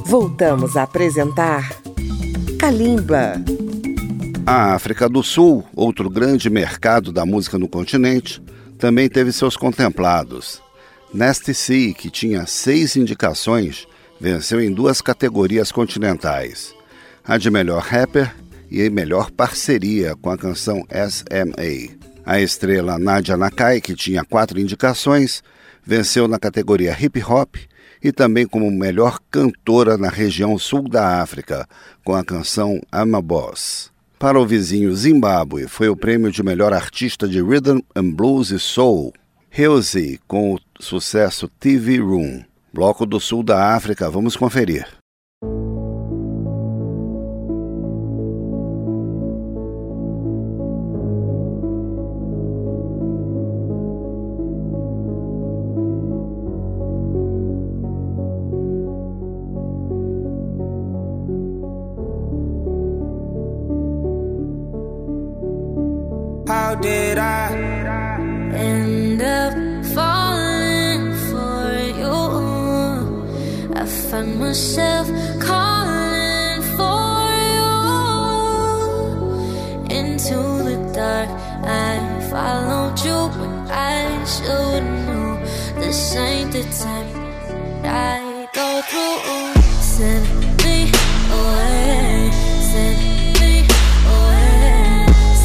Voltamos a apresentar Kalimba. A África do Sul, outro grande mercado da música no continente, também teve seus contemplados. Nasty C, que tinha 6 indicações, venceu em 2 categorias continentais: a de melhor rapper e a melhor parceria com a canção SMA. A estrela Nadia Nakai, que tinha 4 indicações, venceu na categoria hip hop e também como melhor cantora na região sul da África, com a canção I'm a Boss. Para o vizinho Zimbábue, foi o prêmio de melhor artista de Rhythm and Blues e Soul, Hilsey, com o sucesso TV Room. Bloco do Sul da África, vamos conferir. How did I end up falling for you? I find myself calling for you. Into the dark, I followed you when I should know this ain't the time I go through. Send me away, send me away.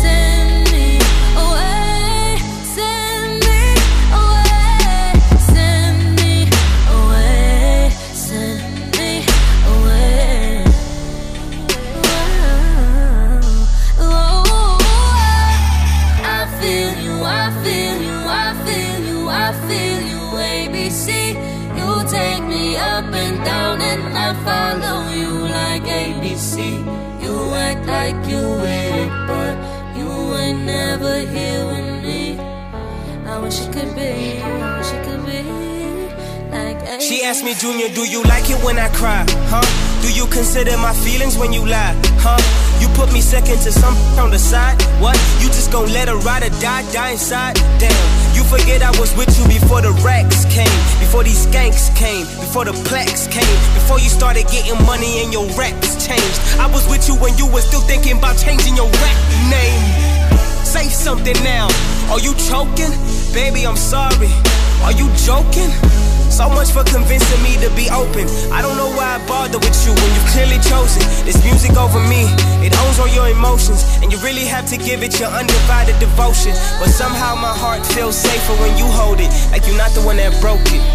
Follow you like ABC. You act like you with it, but you ain't never here with me. I wish it could be, I wish it could be like ABC. She asked me, Junior, do you like it when I cry? Huh? Do you consider my feelings when you lie? Huh? You put me second to some on the side? What? You just gon' let her ride or die inside? Damn, you forget I was with you before the racks came, before these skanks came, before the plaques came, before you started getting money and your raps changed. I was with you when you were still thinking about changing your rap name. Say something now. Are you choking? Baby, I'm sorry. Are you joking? So much for convincing me to be open. I don't know why I bother with you when you've clearly chosen this music over me. It owns all your emotions, and you really have to give it your undivided devotion. But somehow my heart feels safer when you hold it, like you're not the one that broke it.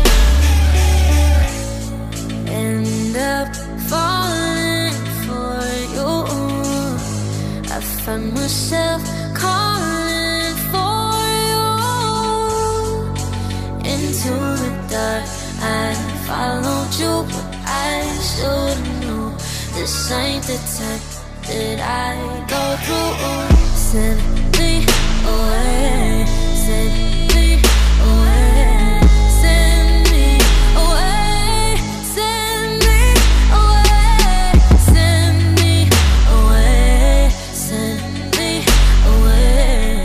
End up falling for you. I find myself calling for you. Into the dark, I followed you, but I should've known this ain't the time that I go through. Send me away, send me away, send me away, send me away, send me away, send me away.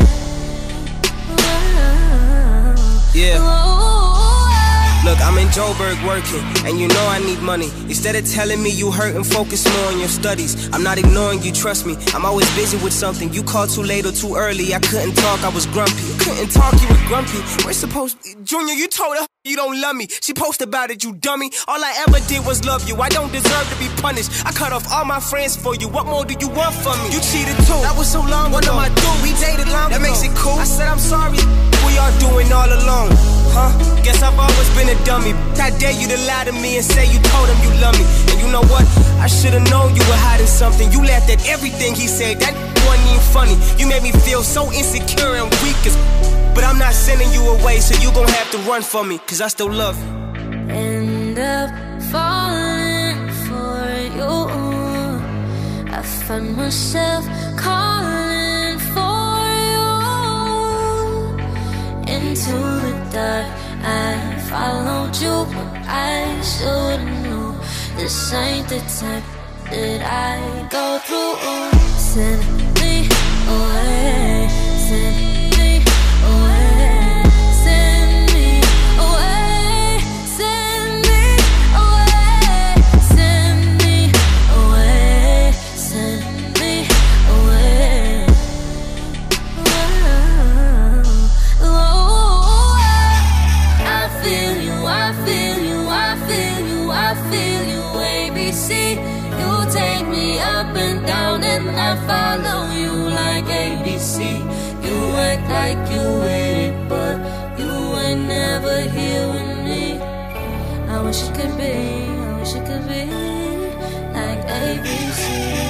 Yeah. Look, I'm in Joburg working, and you know I need money. Instead of telling me you hurt and focus more on your studies, I'm not ignoring you, trust me. I'm always busy with something. You called too late or too early. I couldn't talk, I was grumpy. Couldn't talk, you were grumpy. We're supposed... Junior, you told her you don't love me. She posted about it, you dummy. All I ever did was love you. I don't deserve to be punished. I cut off all my friends for you. What more do you want from me? You cheated too. That was so long ago. What am I doing? We dated long ago. That makes it cool. I said I'm sorry. We are doing all alone. Huh? Guess I've always been a dummy. I dare you to lie to me and say you told him you love me. And you know what? I should've known you were hiding something. You laughed at everything he said. That wasn't even funny. You made me feel so insecure and weak as... But I'm not sending you away, so you gon' have to run for me, cause I still love you. End up falling for you. I find myself calling for you. Into the dark, I followed you, but I should've known this ain't the time that I go through. Send me away, send me away, send me away, send me away, send ABC. You take me up and down and I follow you like ABC. You act like you with it, but you ain't never here with me. I wish it could be, I wish it could be like ABC.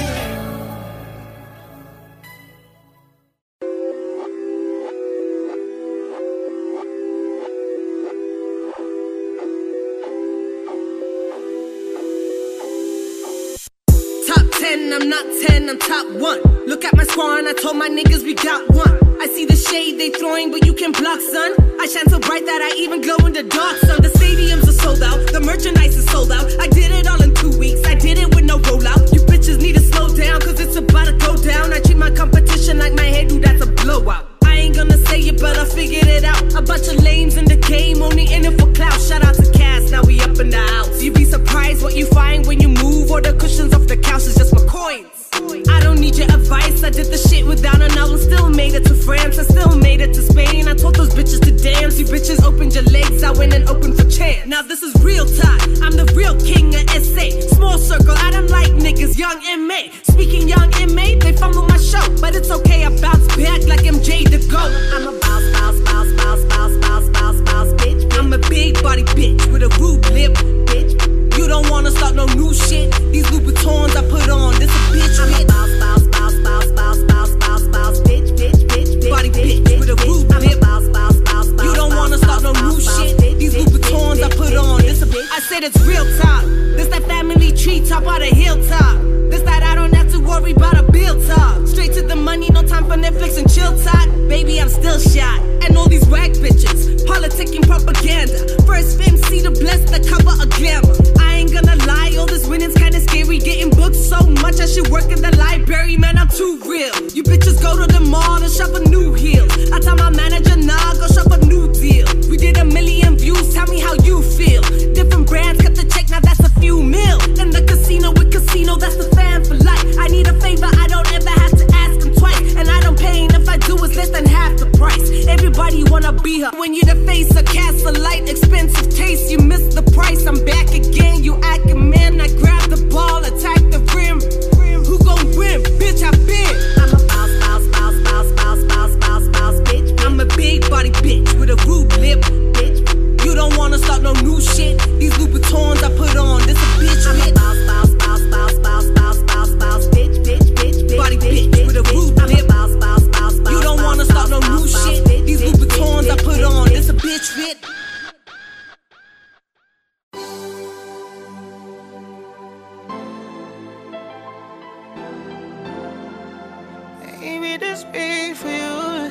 I'm not 10, I'm top 1. Look at my squad and I told my niggas we got one. I see the shade they throwing, but you can block, son. I shine so bright that I even glow in the dark, son. The stadiums are sold out, the merchandise is sold out. I did it all in 2 weeks, I did it with no rollout. You bitches need to slow down, cause it's about to go down. I treat my competition like my head, dude, that's a blowout. I ain't gonna say it, but I figured it out. A bunch of lames in the game, only in it for clout. Shout out to Cass, now we up in the house. You be surprised what you find when you move, or the cushions off the couch is just my coins. I don't need your advice, I did the shit without an album. Still made it to France, I still made it to Spain. I told those bitches to dance, you bitches opened your legs, I went and opened for chance. Now this is real time, I'm the real king of SA. Small circle, I don't like niggas, young M.A. Speaking young M.A., they fumble my show, but it's okay, I bounce back like MJ the GOAT. I'm a bounce, bounce, bounce, bounce, bounce, bounce, bounce, bounce, bitch. I'm a big body bitch with a rude lip, bitch. You don't wanna start no new shit. These Louboutins I put on, this a bitch. I'm a bounce, bounce, bounce, bounce, bounce, bounce, bounce, bounce, bitch, bitch, bitch, bitch. Body bitch with a rude lip. Bounce, bounce, bounce, bounce. You don't wanna start no new shit. These Louboutins I put on, this a bitch. I said it's real talk. This that family tree top on a hilltop. This that I don't have to worry about a bill talk. Straight to the money, no time for Netflix and chill talk. Baby, I'm still shot. And all these whack bitches, politicking propaganda. First MC to bless the cover of Glamour. I ain't gonna lie, all this winning's kinda scary. Getting booked so much I should work in the library. Man, I'm too real. You bitches go to the mall and shop a new heel. I tell my manager, nah, go shop a new deal. We did 1 million views, tell me how you feel. Different brands, cut the check, now that's a few mil. In the casino with casino, that's the fan for life. I need a favor, I don't ever have to ask them twice. And I don't pay, and if I do, it's less than half the price. Everybody wanna be her. When you the face of Castle Light, expensive taste, you miss the price. I'm back again, you acting man. I grab the ball, attack the rim. Who gon' win? Bitch, I been. I'm a bounce, bounce, bounce, bounce, bounce, bounce, bounce, bounce, bitch. I'm a big body bitch with a rude lip, bitch. You don't wanna start no new shit. These Louboutins I put on, this a bitch. I'm a bounce, bounce, bounce, bounce, bounce, bounce, bounce, bounce, bitch, bitch, bitch, bitch. Body bitch with a rude lip. Bounce, bounce, bounce, bounce. You don't wanna start no new shit. These Louboutins I put on, this a bitch fit. Maybe this be for you.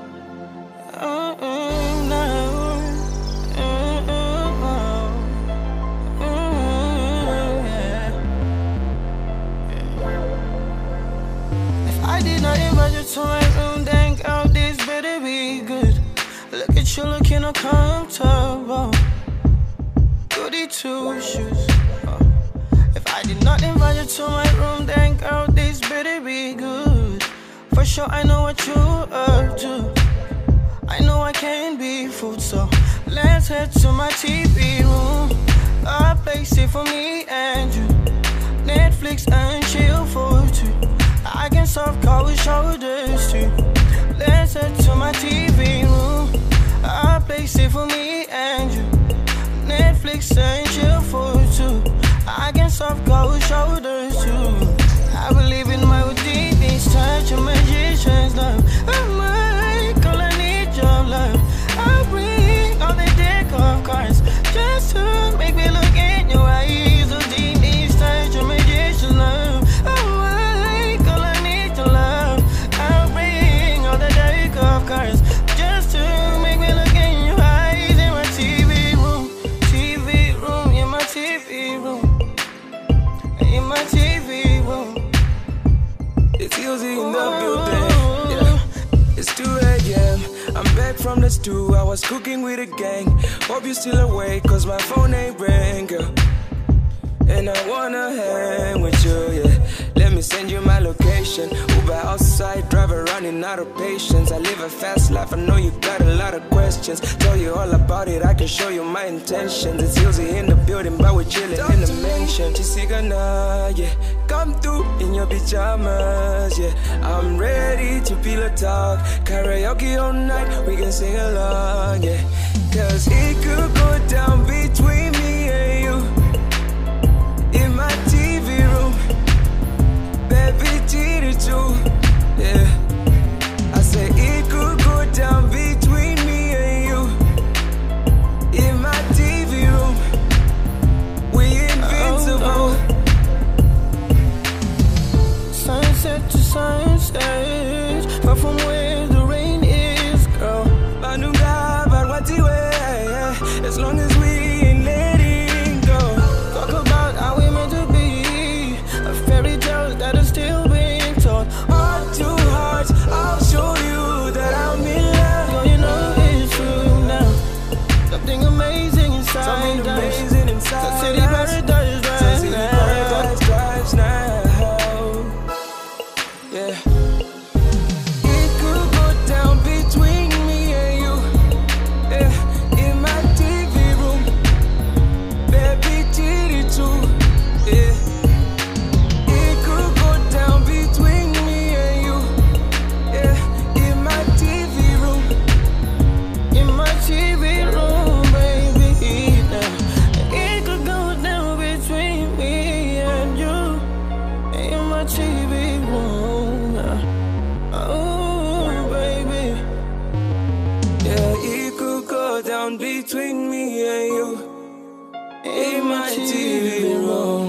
I did not invite you to my room, then girl, this better be good. Look at you looking uncomfortable. Goody two shoes. If I did not invite you to my room, then girl, this better be good. For sure, I know what you up to. I know I can't be fooled, so let's head to my TV room. A place here for me and you. Netflix and chill for two. I can soft cold shoulders too. Let's head to my TV room. A place here for me and you. Netflix and chill for two. I can soft cold shoulders too. I believe in my routine, this touch of magician's love. I'm like, all I need your love. I'll bring all the deck of cards just to make me look in your eyes. So deep, this touch of magician's love. I'm like, all I need your love. I'll bring all the deck of cards just to make me look in your eyes. In my TV room, in my TV room, in my TV room. It's easy in the building, yeah. It's 2 a.m. I'm back from the stew, I was cooking with a gang. Hope you're still awake, cause my phone ain't ring, girl. And I wanna hang with you, yeah. Let me send you my location. Uber outside. suicide driver running out of patience. I live a fast life, I know you got a lot of questions. Tell you all about it, I can show you my intentions. It's usually in the building, but we're chilling in the mansion. Chisigana, yeah, come through in your pajamas, yeah. I'm ready to feel a talk. Karaoke all night, we can sing along, yeah. Cause it could go down between me and you in my TV room. Baby, cheated too, yeah. I say it could go down between me and you in my TV room. We invincible. Sunset to sunset, far from where the rain is, girl. Banunga, Barwati way, as long as we ain't letting go. Talk about how we meant to be, a fairy tale that is still being told. Heart to heart, I'll show you that I'm in love. Girl, you know it's true now. Something amazing inside. Something amazing inside. The city paradise drives now. Yeah. It could go down between me and you, yeah, in my TV room. Baby, cheated too, yeah. It could go down between me and you, yeah, in my TV room. In my TV room, baby, now. It could go down between me and you, in my TV room. Oh, baby. Yeah, it could go down between me and you in my TV room.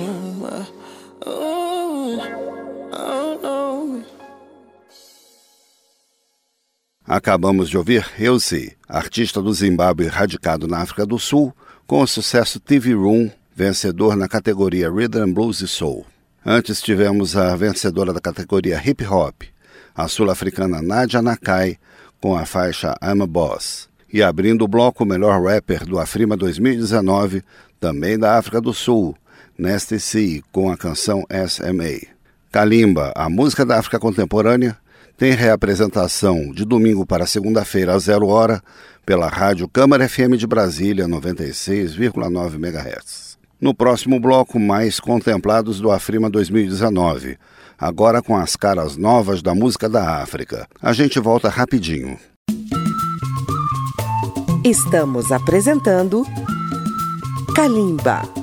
Oh, no. Acabamos de ouvir Eusi, artista do Zimbábue radicado na África do Sul, com o sucesso TV Room, vencedor na categoria Rhythm, Blues e Soul. Antes tivemos a vencedora da categoria Hip Hop, a sul-africana Nadia Nakai, com a faixa I'm a Boss. E abrindo o bloco, o melhor rapper do Afrima 2019, também da África do Sul, Nasty C, com a canção SMA. Kalimba, a música da África contemporânea, tem reapresentação de domingo para segunda-feira às 0h, pela rádio Câmara FM de Brasília, 96,9 MHz. No próximo bloco, mais contemplados do Afrima 2019, agora com as caras novas da música da África. A gente volta rapidinho. Estamos apresentando Kalimba.